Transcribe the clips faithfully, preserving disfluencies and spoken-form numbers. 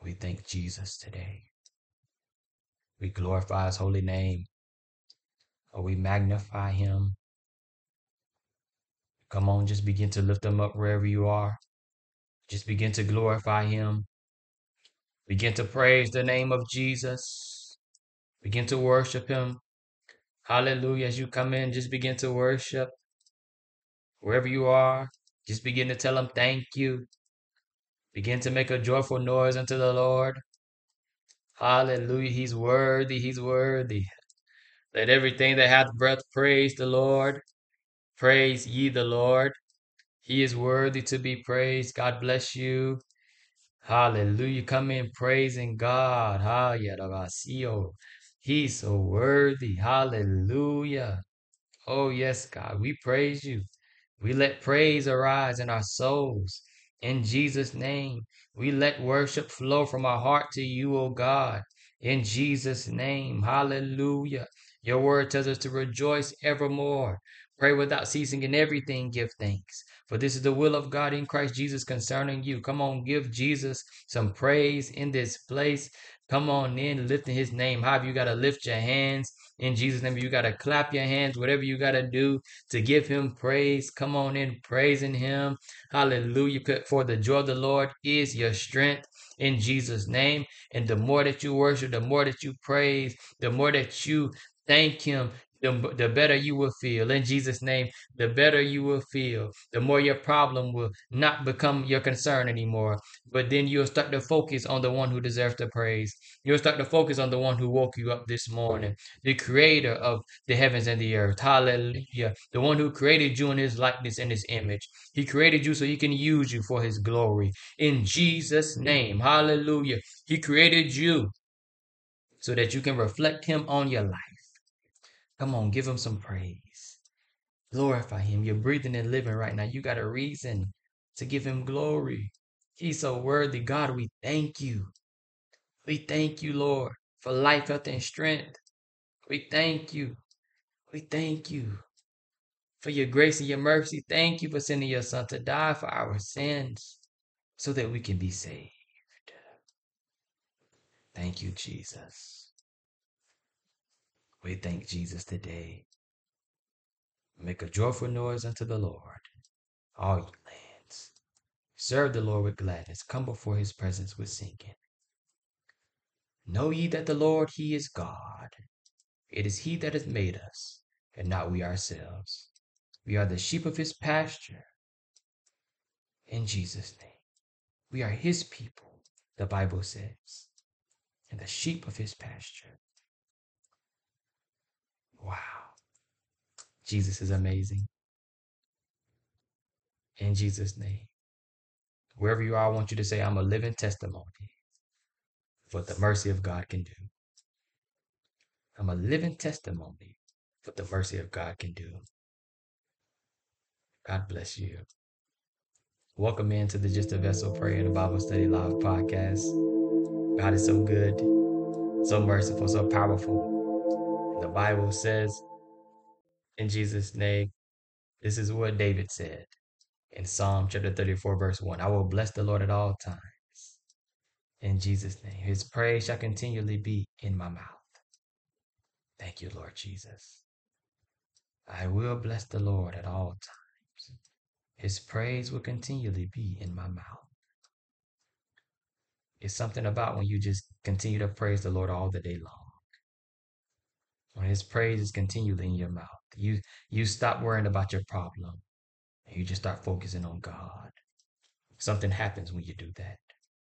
We thank Jesus today. We glorify his holy name. Or we magnify him. Come on, just begin to lift him up wherever you are. Just begin to glorify him. Begin to praise the name of Jesus. Begin to worship him. Hallelujah. As you come in, just begin to worship. Wherever you are, just begin to tell him thank you. Begin to make a joyful noise unto the Lord. Hallelujah. He's worthy. He's worthy. Let everything that hath breath praise the Lord. Praise ye the Lord. He is worthy to be praised. God bless you. Hallelujah. Come in praising God. Hallelujah. He's so worthy. Hallelujah. Oh, yes, God. We praise you. We let praise arise in our souls. In Jesus' name, we let worship flow from our heart to you, O God. In Jesus' name, hallelujah. Your word tells us to rejoice evermore. Pray without ceasing, in everything give thanks. For this is the will of God in Christ Jesus concerning you. Come on, give Jesus some praise in this place. Come on in, lifting his name high. You got to lift your hands in Jesus' name. You got to clap your hands, whatever you got to do to give him praise. Come on in, praising him. Hallelujah. For the joy of the Lord is your strength in Jesus' name. And the more that you worship, the more that you praise, the more that you thank him, the, the better you will feel. In Jesus' name, the better you will feel. The more your problem will not become your concern anymore. But then you'll start to focus on the one who deserves the praise. You'll start to focus on the one who woke you up this morning, the creator of the heavens and the earth. Hallelujah. The one who created you in his likeness and his image. He created you so he can use you for his glory. In Jesus' name. Hallelujah. He created you so that you can reflect him on your life. Come on, give him some praise. Glorify him. You're breathing and living right now. You got a reason to give him glory. He's so worthy. God, we thank you. We thank you, Lord, for life, health, and strength. We thank you. We thank you for your grace and your mercy. Thank you for sending your son to die for our sins so that we can be saved. Thank you, Jesus. We thank Jesus today. Make a joyful noise unto the Lord, all ye lands. Serve the Lord with gladness. Come before his presence with singing. Know ye that the Lord, he is God. It is he that hath made us, and not we ourselves. We are the sheep of his pasture. In Jesus' name. We are his people, the Bible says, and the sheep of his pasture. Wow. Jesus is amazing. In Jesus' name. Wherever you are, I want you to say, I'm a living testimony of what the mercy of God can do. I'm a living testimony of what the mercy of God can do. God bless you. Welcome into the Just a Vessel Prayer and Bible Study Live podcast. God is so good, so merciful, so powerful. And the Bible says, in Jesus' name, this is what David said in Psalm chapter thirty-four, verse one. I will bless the Lord at all times. In Jesus' name, his praise shall continually be in my mouth. Thank you, Lord Jesus. I will bless the Lord at all times. His praise will continually be in my mouth. It's something about when you just continue to praise the Lord all the day long. When his praise is continually in your mouth, you you stop worrying about your problem and you just start focusing on God. Something happens when you do that.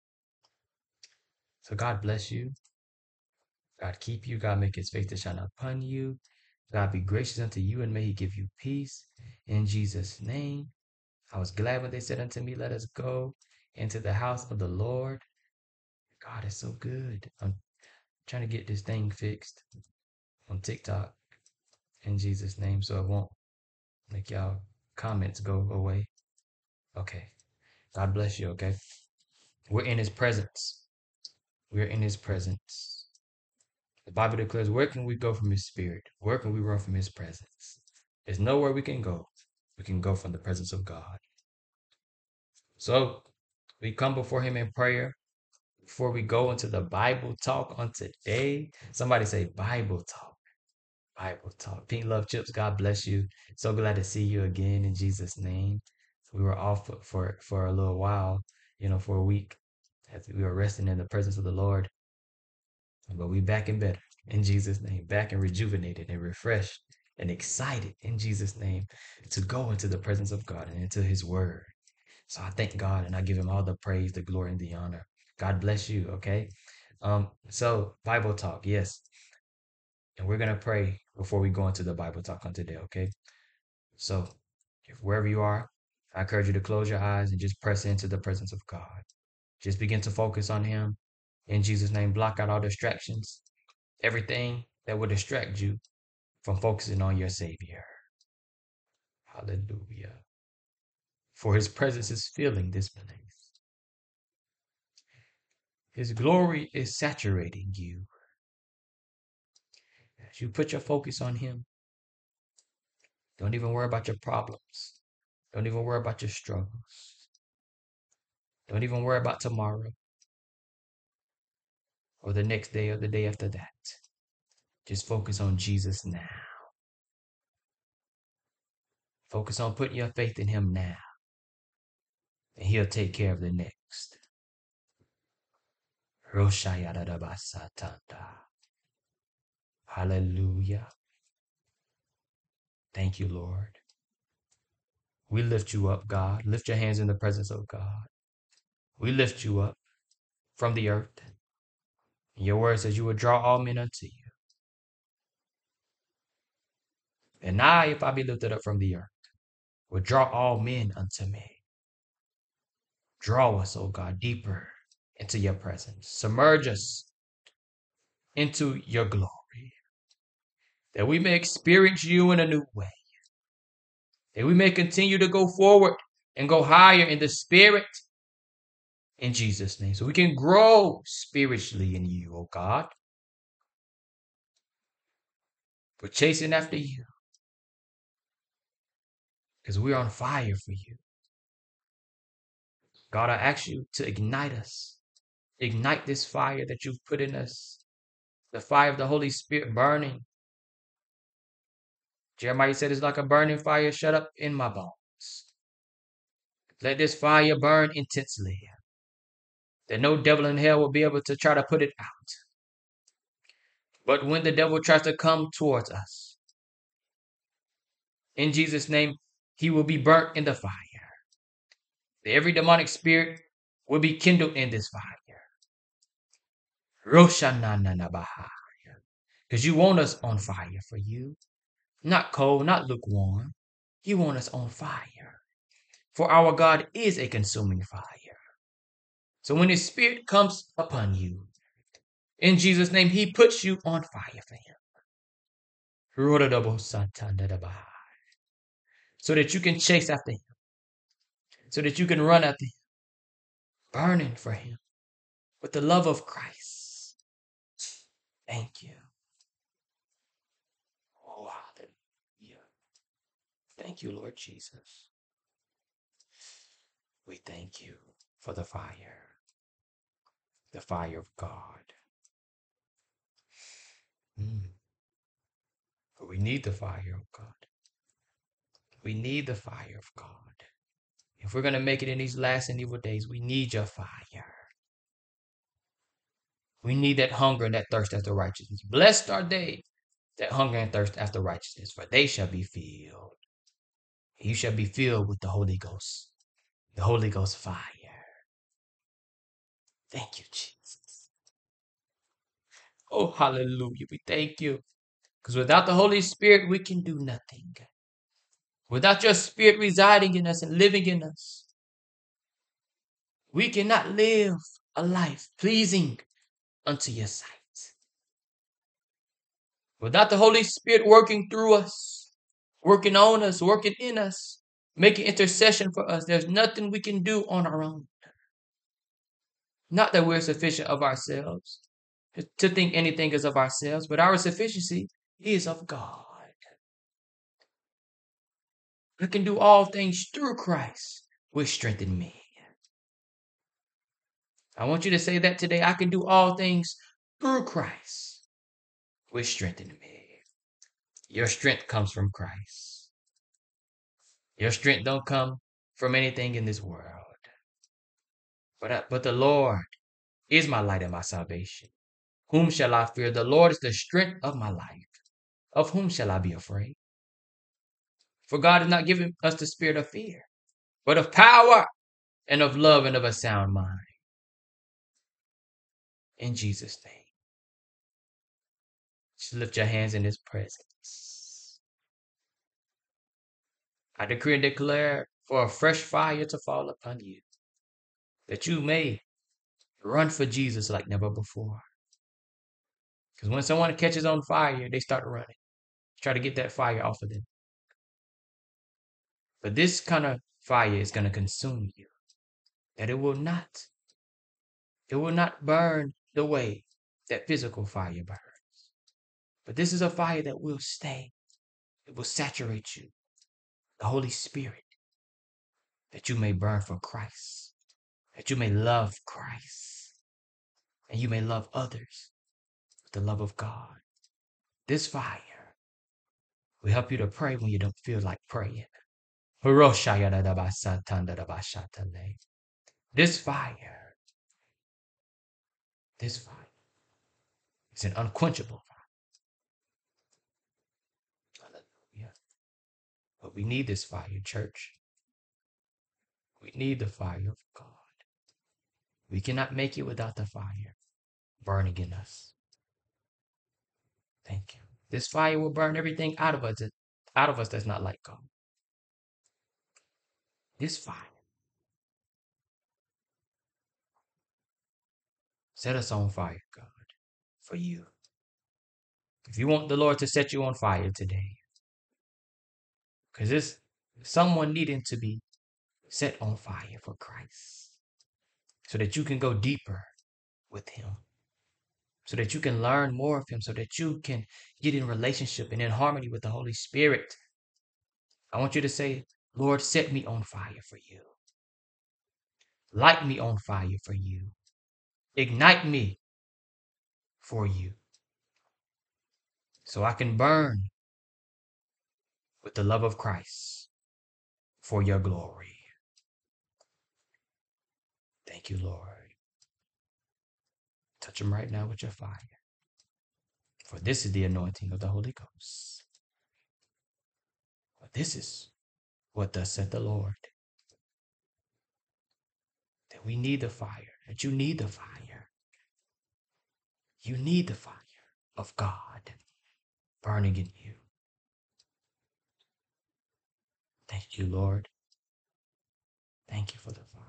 So God bless you. God keep you. God make his face to shine upon you. God be gracious unto you, and may he give you peace. In Jesus' name. I was glad when they said unto me, let us go into the house of the Lord. God is so good. I'm trying to get this thing fixed on TikTok in Jesus' name so it won't make y'all comments go away. Okay. God bless you, okay? We're in his presence. We're in his presence. The Bible declares, where can we go from his spirit? Where can we run from his presence? There's nowhere we can go. We can go from the presence of God. So we come before him in prayer. before we go into the Bible talk on today, somebody say Bible talk. Bible talk. Pink Love Chips, God bless you. So glad to see you again in Jesus' name. We were off for, for, for a little while, you know, for a week as we were resting in the presence of the Lord. But we back and better in Jesus' name, back and rejuvenated and refreshed and excited in Jesus' name to go into the presence of God and into his word. So I thank God and I give him all the praise, the glory, and the honor. God bless you, okay? Um, so Bible talk, yes. And we're gonna pray before we go into the Bible talk on today, okay? So if wherever you are, I encourage you to close your eyes and just press into the presence of God. Just begin to focus on him. In Jesus' name, block out all distractions, everything that will distract you from focusing on your Savior. Hallelujah. For his presence is filling this place. His glory is saturating you. As you put your focus on him, don't even worry about your problems. Don't even worry about your struggles. Don't even worry about tomorrow or the next day or the day after that. Just focus on Jesus now. Focus on putting your faith in him now. And he'll take care of the next. Hallelujah. Thank you, Lord. We lift you up, God. Lift your hands in the presence of God. We lift you up from the earth. Your word says you will draw all men unto you. And I, if I be lifted up from the earth, will draw all men unto me. Draw us, O God, deeper into your presence. Submerge us into your glory, that we may experience you in a new way, that we may continue to go forward and go higher in the spirit in Jesus' name, so we can grow spiritually in you, O God. We're chasing after you because we're on fire for you. God, I ask you to ignite us. Ignite this fire that you've put in us, the fire of the Holy Spirit burning. Jeremiah said it's like a burning fire shut up in my bones. Let this fire burn intensely, that no devil in hell will be able to try to put it out. But when the devil tries to come towards us, in Jesus' name, he will be burnt in the fire. Every demonic spirit will be kindled in this fire. Because you want us on fire for you. Not cold, not lukewarm. You want us on fire. For our God is a consuming fire. So when his spirit comes upon you, in Jesus' name, he puts you on fire for him. So that you can chase after him. So that you can run after him. Burning for him with the love of Christ. Thank you. Oh, hallelujah. Thank you, Lord Jesus. We thank you for the fire. The fire of God. Mm. But we need the fire of God. We need the fire of God. If we're going to make it in these last and evil days, we need your fire. We need that hunger and that thirst after righteousness. Blessed are they that hunger and thirst after righteousness, for they shall be filled. You shall be filled with the Holy Ghost, the Holy Ghost fire. Thank you, Jesus. Oh, hallelujah. We thank you. Because without the Holy Spirit, we can do nothing. Without your Spirit residing in us and living in us, we cannot live a life pleasing unto your sight. Without the Holy Spirit working through us, working on us, working in us, making intercession for us, there's nothing we can do on our own. Not that we're sufficient of ourselves, to think anything is of ourselves, but our sufficiency is of God. We can do all things through Christ, which strengthen me. I want you to say that today. I can do all things through Christ, which strengthened me. Your strength comes from Christ. Your strength don't come from anything in this world. But, uh, but the Lord is my light and my salvation. Whom shall I fear? The Lord is the strength of my life. Of whom shall I be afraid? For God has not given us the spirit of fear, but of power and of love and of a sound mind. In Jesus' name. Just lift your hands in His presence. I decree and declare for a fresh fire to fall upon you, that you may run for Jesus like never before. Because when someone catches on fire, they start running. Try to get that fire off of them. But this kind of fire is going to consume you. That it will not, it will not burn the way that physical fire burns. But this is a fire that will stay. It will saturate you. The Holy Spirit. That you may burn for Christ. That you may love Christ. And you may love others with the love of God. This fire will help you to pray when you don't feel like praying. This fire, this fire is an unquenchable fire. Hallelujah. But we need this fire, church. We need the fire of God. We cannot make it without the fire burning in us. Thank you. This fire will burn everything out of us, out of us that's not like God. This fire. Set us on fire, God, for you. If you want the Lord to set you on fire today, because there's someone needing to be set on fire for Christ, so that you can go deeper with Him, so that you can learn more of Him, so that you can get in relationship and in harmony with the Holy Spirit. I want you to say, Lord, set me on fire for you. Light me on fire for you. Ignite me for you, so I can burn with the love of Christ for your glory. Thank you, Lord. Touch them right now with your fire. For this is the anointing of the Holy Ghost. For this is what thus said the Lord. That we need the fire. That you need the fire. You need the fire of God burning in you. Thank you, Lord. Thank you for the fire.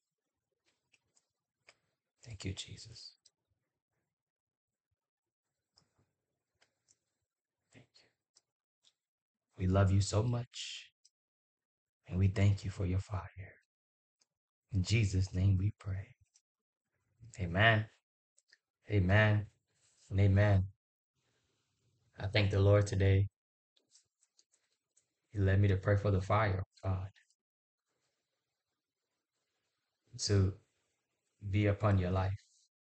Thank you, Jesus. Thank you. We love you so much. And we thank you for your fire. In Jesus' name we pray. Amen. Amen. And amen. I thank the Lord today. He led me to pray for the fire of God to be upon your life,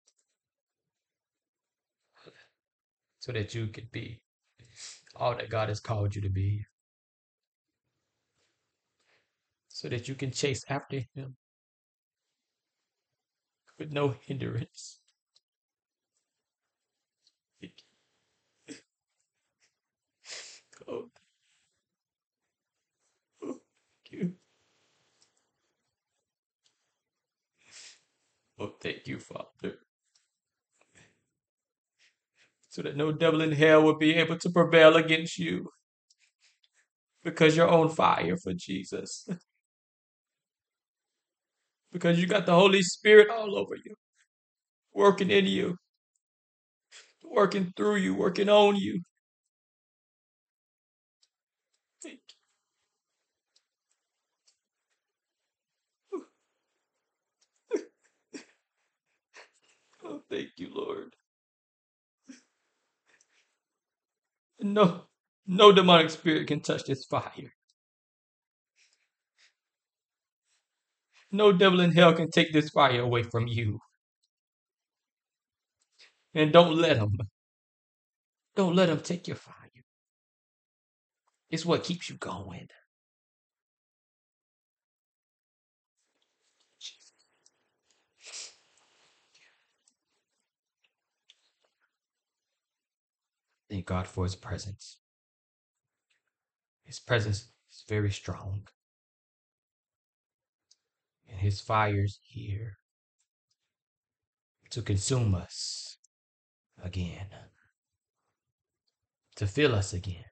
so that you could be all that God has called you to be, so that you can chase after Him with no hindrance. Oh, thank you. Oh, thank you, Father. So that no devil in hell will be able to prevail against you, because you're on fire for Jesus. Because you got the Holy Spirit all over you, working in you, working through you, working on you. Thank you. Oh, thank you, Lord. No, no demonic spirit can touch this fire. No devil in hell can take this fire away from you. And don't let them. Don't let them take your fire. It's what keeps you going. Thank God for his presence. His presence is very strong. And his fire's here to consume us again, to fill us again.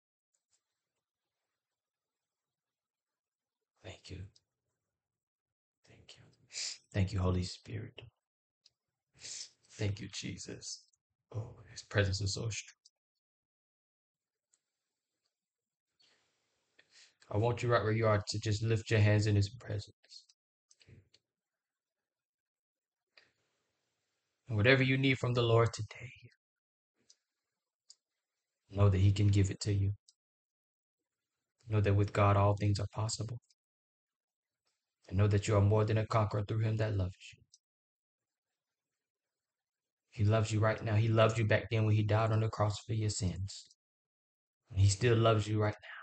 Thank you. Thank you. Thank you, Holy Spirit. Thank you, Jesus. Oh, his presence is so strong. I want you right where you are to just lift your hands in his presence. And whatever you need from the Lord today, know that he can give it to you. Know that with God all things are possible. And know that you are more than a conqueror through him that loves you. He loves you right now. He loved you back then when he died on the cross for your sins. And he still loves you right now.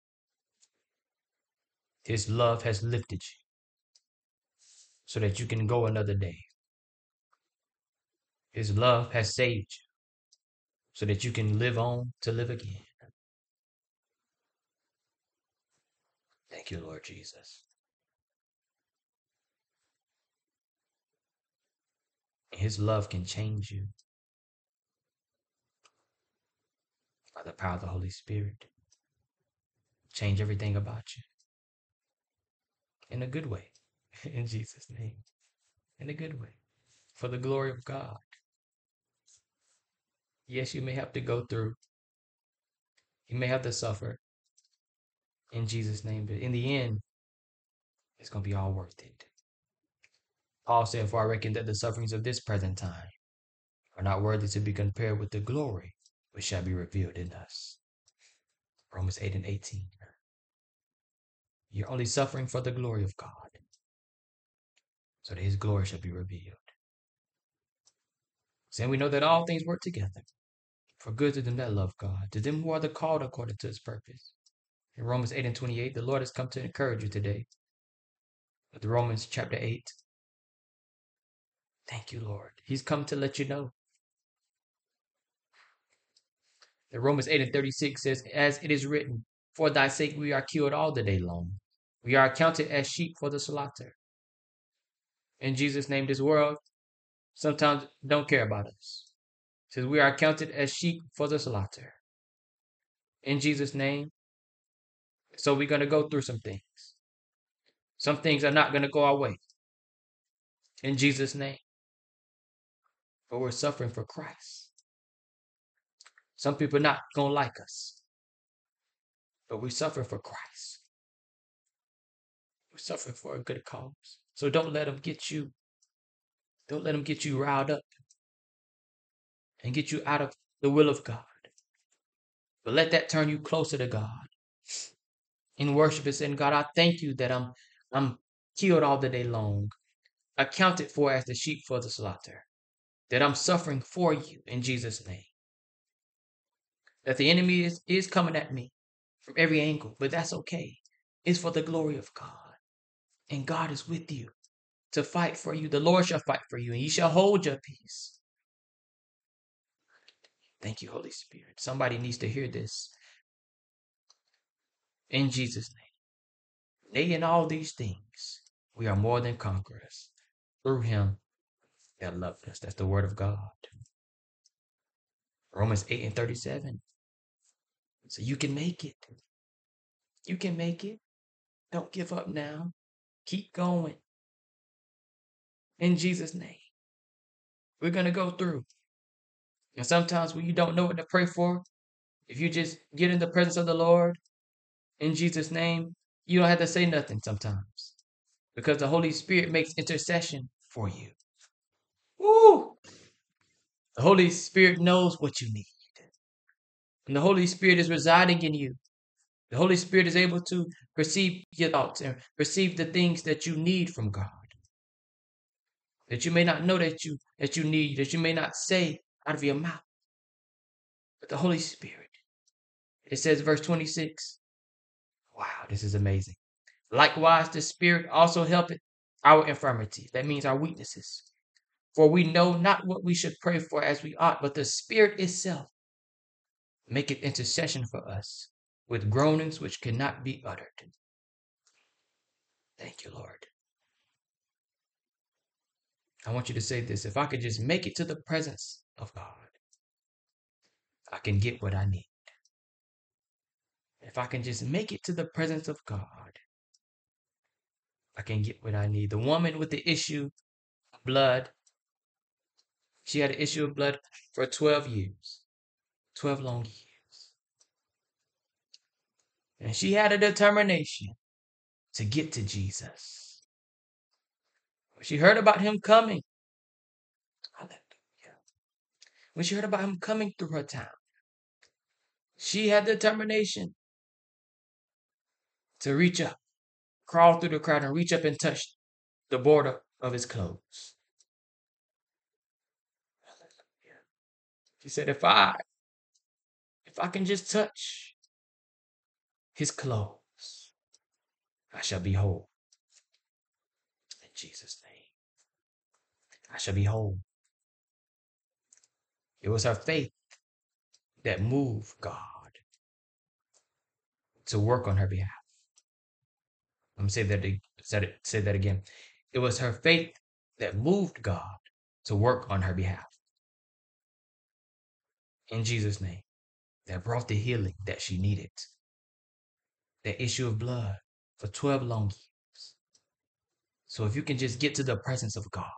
His love has lifted you so that you can go another day. His love has saved you so that you can live on to live again. Thank you, Lord Jesus. His love can change you by the power of the Holy Spirit. Change everything about you in a good way. In Jesus' name. In a good way. For the glory of God. Yes, you may have to go through. You may have to suffer. In Jesus' name. But in the end, it's going to be all worth it. Paul said, for I reckon that the sufferings of this present time are not worthy to be compared with the glory which shall be revealed in us. Romans eight and eighteen. You're only suffering for the glory of God, so that his glory shall be revealed. And we know that all things work together for good to them that love God, to them who are the called according to his purpose. In Romans eight and twenty-eight, the Lord has come to encourage you today. With Romans chapter eight. Thank you, Lord. He's come to let you know. In Romans eight and thirty-six says, as it is written, for thy sake we are killed all the day long. We are accounted as sheep for the slaughter. In Jesus' name, this world sometimes don't care about us. It says we are accounted as sheep for the slaughter. In Jesus' name. So we're going to go through some things. Some things are not going to go our way. In Jesus' name. But we're suffering for Christ. Some people are not going to like us. But we suffer for Christ. We're suffering for a good cause. So don't let them get you. Don't let them get you riled up and get you out of the will of God. But let that turn you closer to God. In worship and saying, God, I thank you that I'm I'm killed all the day long, accounted for as the sheep for the slaughter, that I'm suffering for you in Jesus' name. That the enemy is, is coming at me from every angle, but that's okay. It's for the glory of God. And God is with you to fight for you. The Lord shall fight for you, and you shall hold your peace. Thank you, Holy Spirit. Somebody needs to hear this. In Jesus' name. Nay, in all these things, we are more than conquerors through him that loved us. That's the word of God. Romans eight and thirty-seven. So you can make it. You can make it. Don't give up now. Keep going. In Jesus' name. We're going to go through. And sometimes when you don't know what to pray for, if you just get in the presence of the Lord, in Jesus' name, you don't have to say nothing sometimes. Because the Holy Spirit makes intercession for you. Woo! The Holy Spirit knows what you need. And the Holy Spirit is residing in you. The Holy Spirit is able to perceive your thoughts and perceive the things that you need from God. That you may not know that you that you need, that you may not say out of your mouth, but the Holy Spirit. It says, verse twenty-six. Wow, this is amazing. Likewise, the Spirit also helpeth our infirmities. That means our weaknesses. For we know not what we should pray for as we ought, but the Spirit itself maketh intercession for us with groanings which cannot be uttered. Thank you, Lord. I want you to say this. If I could just make it to the presence of God, I can get what I need. If I can just make it to the presence of God, I can get what I need. The woman with the issue of blood, she had an issue of blood for twelve years, twelve long years. And she had a determination to get to Jesus. When she heard about him coming, hallelujah. When she heard about him coming through her town, she had determination to reach up, crawl through the crowd and reach up and touch the border of his clothes. Hallelujah. She said, if I, if I can just touch his clothes, I shall be whole. In Jesus' name, I shall be whole. It was her faith that moved God to work on her behalf. I'm going to say that, say, say that again. It was her faith that moved God to work on her behalf. In Jesus' name, that brought the healing that she needed. That issue of blood for twelve long years. So if you can just get to the presence of God,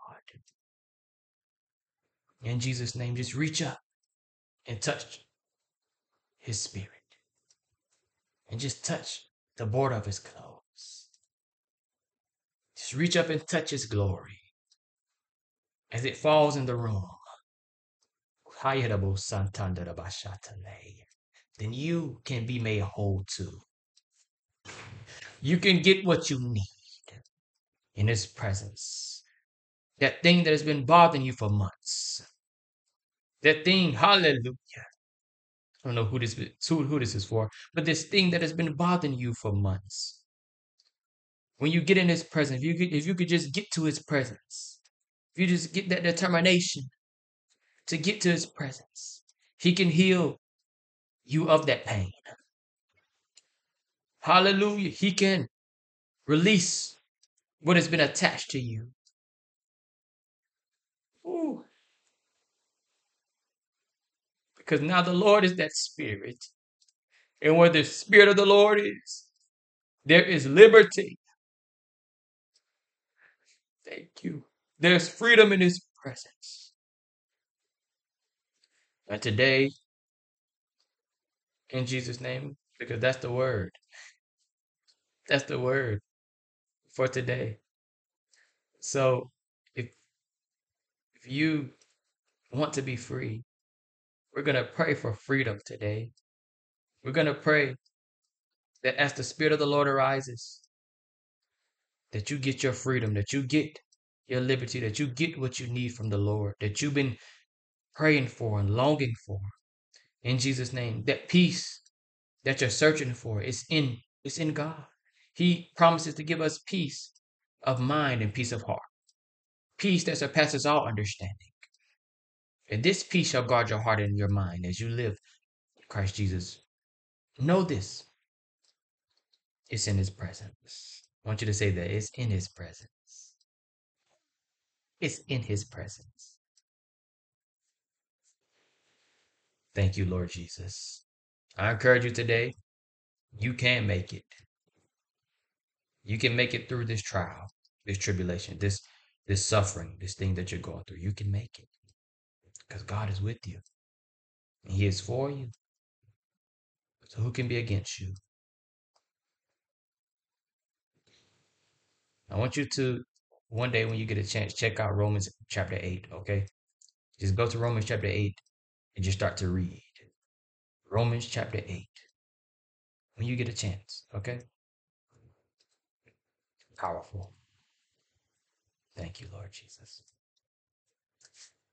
in Jesus' name, just reach up and touch his spirit. And just touch the border of his clothes. Just reach up and touch his glory as it falls in the room. Then you can be made whole too. You can get what you need in his presence. That thing that has been bothering you for months. That thing, hallelujah. I don't know who this, who, who this is for, but this thing that has been bothering you for months. When you get in his presence, if you could, if you could just get to his presence, if you just get that determination to get to his presence, he can heal you of that pain. Hallelujah. He can release what has been attached to you. Ooh. Because now the Lord is that spirit. And where the spirit of the Lord is, there is liberty. Thank you. There's freedom in his presence. And today, in Jesus' name, because that's the word. That's the word for today. So if if you want to be free, we're going to pray for freedom today. We're going to pray that as the Spirit of the Lord arises, that you get your freedom, that you get your liberty, that you get what you need from the Lord, that you've been praying for and longing for. In Jesus' name, that peace that you're searching for is in, is in God. He promises to give us peace of mind and peace of heart. Peace that surpasses all understanding. And this peace shall guard your heart and your mind as you live in Christ Jesus. Know this. It's in his presence. I want you to say that. It's in his presence. It's in his presence. Thank you, Lord Jesus. I encourage you today, you can make it. You can make it through this trial, this tribulation, this, this suffering, this thing that you're going through. You can make it because God is with you. And he is for you. So who can be against you? I want you to, one day when you get a chance, check out Romans chapter eight, okay? Just go to Romans chapter eight and just start to read. Romans chapter eight. When you get a chance, okay? Powerful. Thank you, Lord Jesus.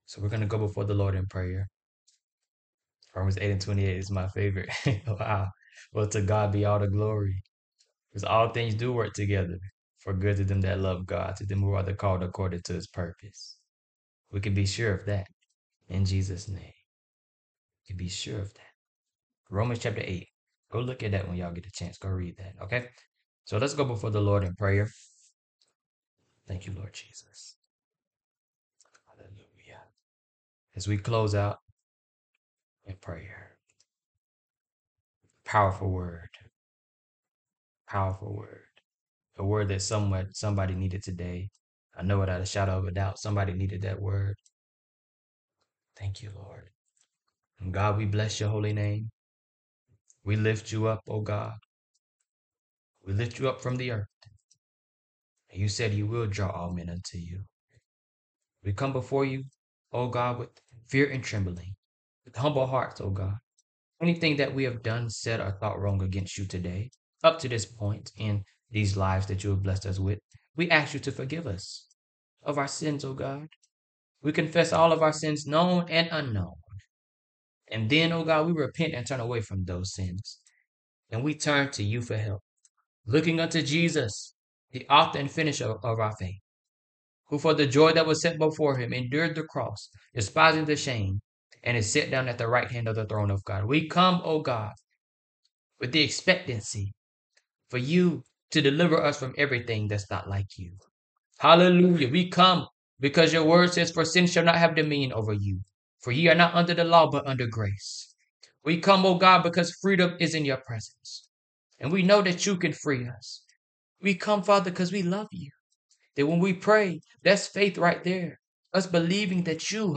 So we're going to go before the Lord in prayer. Romans eight and twenty-eight is my favorite. Wow. Well, to God be all the glory. Because all things do work together for good to them that love God, to them who are the called according to his purpose. We can be sure of that in Jesus' name. We can be sure of that. Romans chapter eight. Go look at that when y'all get a chance. Go read that. Okay? So let's go before the Lord in prayer. Thank you, Lord Jesus. Hallelujah. As we close out in prayer. Powerful word. Powerful word. A word that somewhat somebody needed today. I know without a shadow of a doubt, somebody needed that word. Thank you, Lord. And God, we bless your holy name. We lift you up, oh God. We lift you up from the earth. And you said you will draw all men unto you. We come before you, oh God, with fear and trembling, with humble hearts, oh God. Anything that we have done, said, or thought wrong against you today, up to this point in these lives that you have blessed us with, we ask you to forgive us of our sins, oh God. We confess all of our sins, known and unknown. And then, oh God, we repent and turn away from those sins. And we turn to you for help, looking unto Jesus, the author and finisher of our faith, who for the joy that was set before him endured the cross, despising the shame, and is set down at the right hand of the throne of God. We come, O God, with the expectancy for you to deliver us from everything that's not like you. Hallelujah. We come because your word says, for sin shall not have dominion over you, for ye are not under the law, but under grace. We come, O God, because freedom is in your presence. And we know that you can free us. We come, Father, because we love you. That when we pray, that's faith right there. Us believing that you,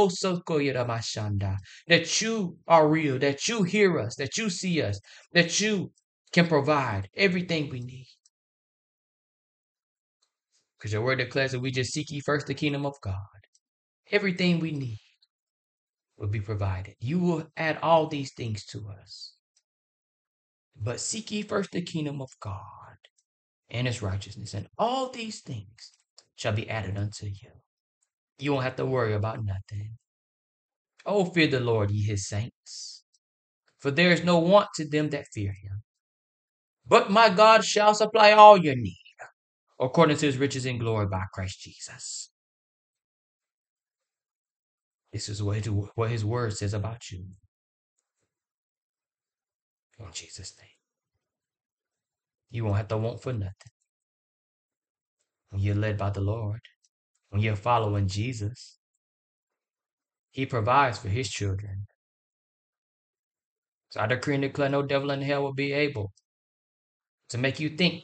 that you are real, that you hear us, that you see us, that you can provide everything we need. Because your word declares that we just seek ye first the kingdom of God. Everything we need will be provided. You will add all these things to us. But seek ye first the kingdom of God and his righteousness, and all these things shall be added unto you. You won't have to worry about nothing. Oh, fear the Lord, ye his saints, for there is no want to them that fear him. But my God shall supply all your need, according to his riches and glory by Christ Jesus. This is what his, what his word says about you. In Jesus' name. You won't have to want for nothing. When you're led by the Lord, when you're following Jesus, he provides for his children. So I decree and declare no devil in hell will be able to make you think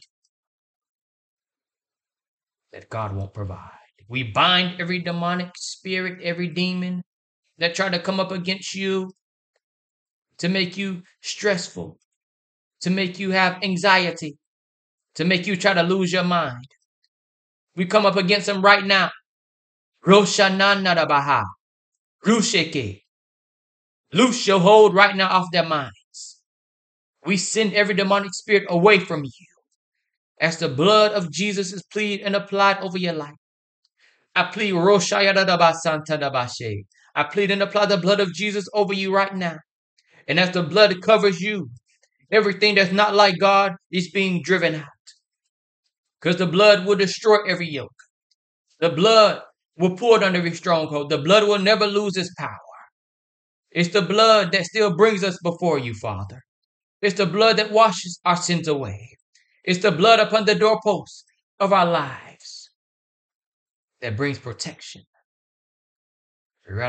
that God won't provide. We bind every demonic spirit, every demon that try to come up against you to make you stressful, to make you have anxiety, to make you try to lose your mind. We come up against them right now. Roshananadabaha. Rusheke. Loose your hold right now off their minds. We send every demonic spirit away from you as the blood of Jesus is pleaded and applied over your life. I plead Roshayadabasantadabashe. I plead and apply the blood of Jesus over you right now. And as the blood covers you, everything that's not like God is being driven out. Because the blood will destroy every yoke. The blood will pour down every stronghold. The blood will never lose its power. It's the blood that still brings us before you, Father. It's the blood that washes our sins away. It's the blood upon the doorposts of our lives that brings protection. You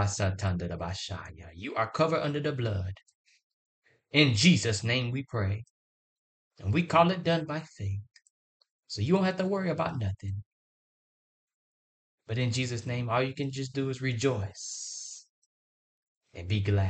are covered under the blood. In Jesus' name we pray. And we call it done by faith. So you won't have to worry about nothing. But in Jesus' name, all you can just do is rejoice and be glad.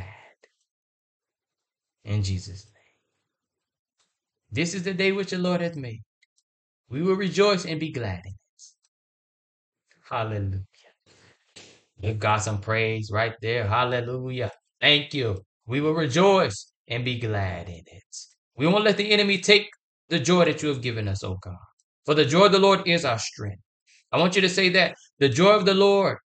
In Jesus' name. This is the day which the Lord hath made. We will rejoice and be glad in it. Hallelujah. Give God some praise right there. Hallelujah. Thank you. We will rejoice and be glad in it. We won't let the enemy take the joy that you have given us, oh God. For the joy of the Lord is our strength. I want you to say that. The joy of the Lord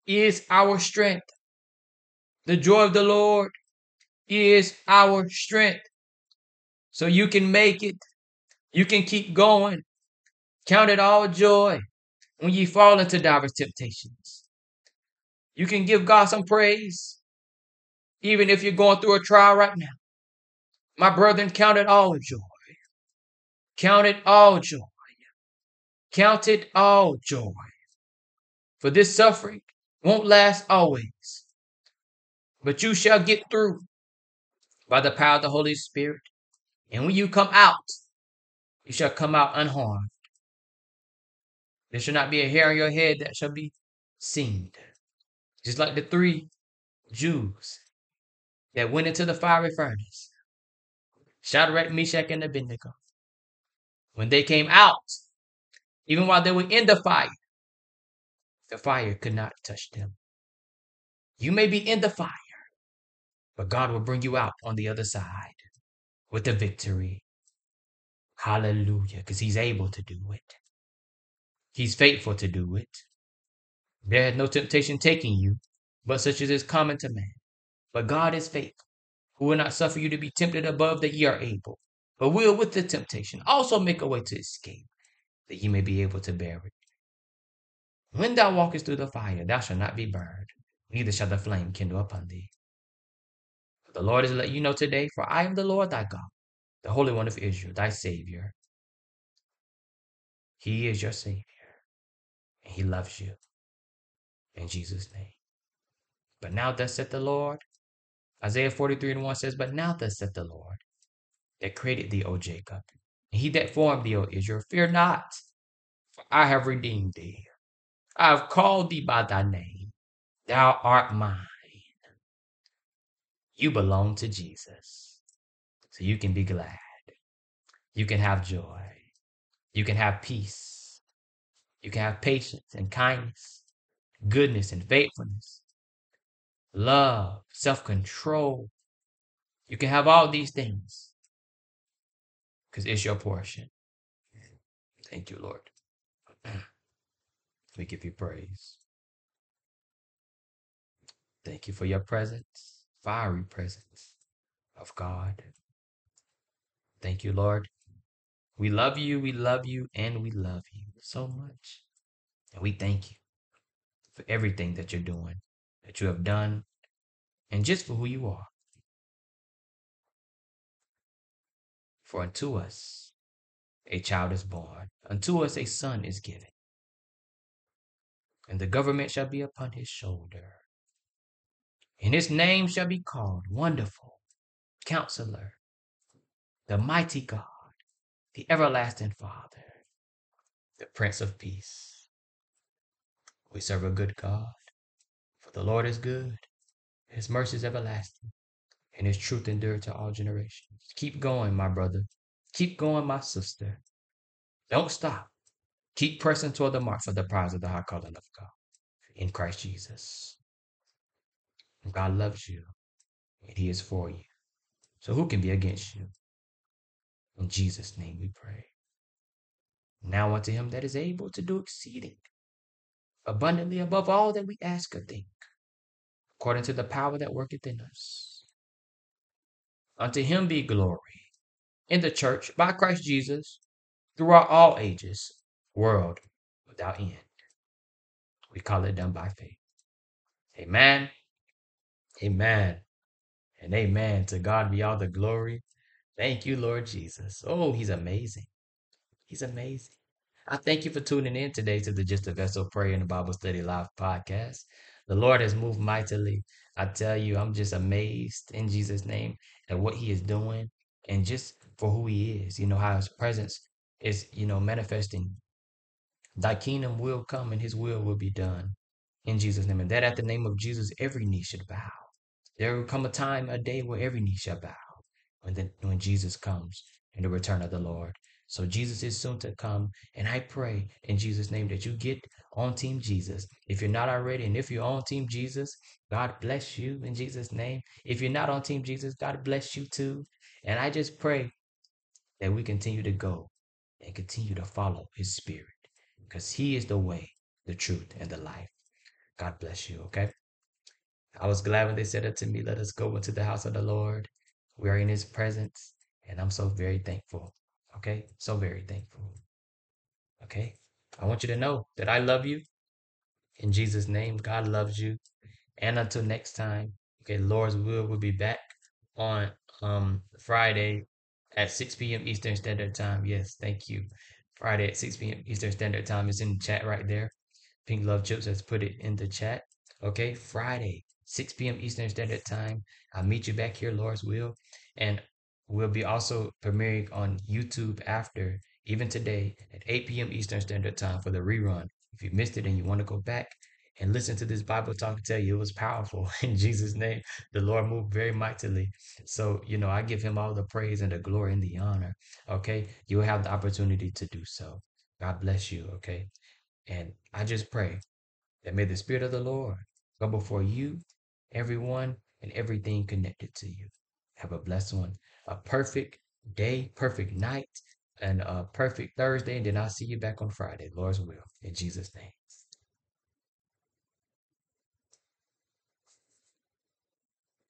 is our strength. The joy of the Lord is our strength. So you can make it. You can keep going. Count it all joy when ye fall into diverse temptations. You can give God some praise, even if you're going through a trial right now. My brethren, count it all joy. Count it all joy. Count it all joy. For this suffering won't last always, but you shall get through by the power of the Holy Spirit. And when you come out, you shall come out unharmed. There shall not be a hair on your head that shall be seen. Just like the three Jews that went into the fiery furnace, Shadrach, Meshach, and Abednego. When they came out, even while they were in the fire, the fire could not touch them. You may be in the fire, but God will bring you out on the other side with the victory. Hallelujah, because he's able to do it. He's faithful to do it. There had no temptation taking you, but such as is common to man. But God is faithful, who will not suffer you to be tempted above that ye are able, but will with the temptation also make a way to escape, that ye may be able to bear it. When thou walkest through the fire, thou shalt not be burned, neither shall the flame kindle upon thee. The Lord is letting you know today, for I am the Lord thy God, the Holy One of Israel, thy Savior. He is your Savior, and he loves you. In Jesus' name. But now thus saith the Lord. Isaiah forty-three and one says, But now thus saith the Lord, that created thee, O Jacob, and he that formed thee, O Israel, fear not, for I have redeemed thee. I have called thee by thy name. Thou art mine. You belong to Jesus. So you can be glad. You can have joy. You can have peace. You can have patience and kindness, goodness and faithfulness, love, self-control. You can have all these things because it's your portion. Thank you, Lord. We give you praise. Thank you for your presence, fiery presence of God. Thank you, Lord. We love you, we love you, and we love you so much. And we thank you for everything that you're doing, that you have done, and just for who you are. For unto us a child is born, unto us a son is given, and the government shall be upon his shoulder. And his name shall be called Wonderful, Counselor, the Mighty God, the Everlasting Father, the Prince of Peace. We serve a good God, for the Lord is good, his mercy is everlasting, and his truth endure to all generations. Keep going, my brother. Keep going, my sister. Don't stop. Keep pressing toward the mark for the prize of the high calling of God in Christ Jesus. God loves you, and he is for you. So who can be against you? In Jesus' name we pray. Now unto him that is able to do exceeding abundantly above all that we ask or think, according to the power that worketh in us. Unto him be glory in the church by Christ Jesus throughout all ages, world without end. We call it done by faith. Amen, amen, and amen. To God be all the glory. Thank you, Lord Jesus. Oh, he's amazing. He's amazing. I thank you for tuning in today to the Just a Vessel Prayer and Bible Study Live podcast. The Lord has moved mightily. I tell you, I'm just amazed in Jesus' name at what he is doing and just for who he is. You know, how his presence is, you know, manifesting. Thy kingdom will come and his will will be done in Jesus' name. And that at the name of Jesus, every knee should bow. There will come a time, a day where every knee shall bow when, the, when Jesus comes in the return of the Lord. So Jesus is soon to come. And I pray in Jesus' name that you get on Team Jesus. If you're not already, and if you're on Team Jesus, God bless you in Jesus' name. If you're not on Team Jesus, God bless you too. And I just pray that we continue to go and continue to follow his spirit, because he is the way, the truth, and the life. God bless you, okay? I was glad when they said it to me, let us go into the house of the Lord. We are in his presence, and I'm so very thankful, okay? So very thankful, okay? I want you to know that I love you. In Jesus' name, God loves you. And until next time, okay, Lord's will will be back on um Friday at six p m. Eastern Standard Time. Yes, thank you. Friday at six p m. Eastern Standard Time is in the chat right there. Pink Love Chips has put it in the chat. Okay, Friday, six p m. Eastern Standard Time. I'll meet you back here, Lord's will. And we'll be also premiering on YouTube after, even today, at eight p m. Eastern Standard Time for the rerun. If you missed it and you want to go back and listen to this Bible talk, tell you it was powerful. In Jesus' name, the Lord moved very mightily. So, you know, I give him all the praise and the glory and the honor. Okay, you'll have the opportunity to do so. God bless you. Okay. And I just pray that may the Spirit of the Lord go before you, everyone, and everything connected to you. Have a blessed one, a perfect day, perfect night, and a perfect Thursday. And then I'll see you back on Friday, Lord's will, in Jesus' name.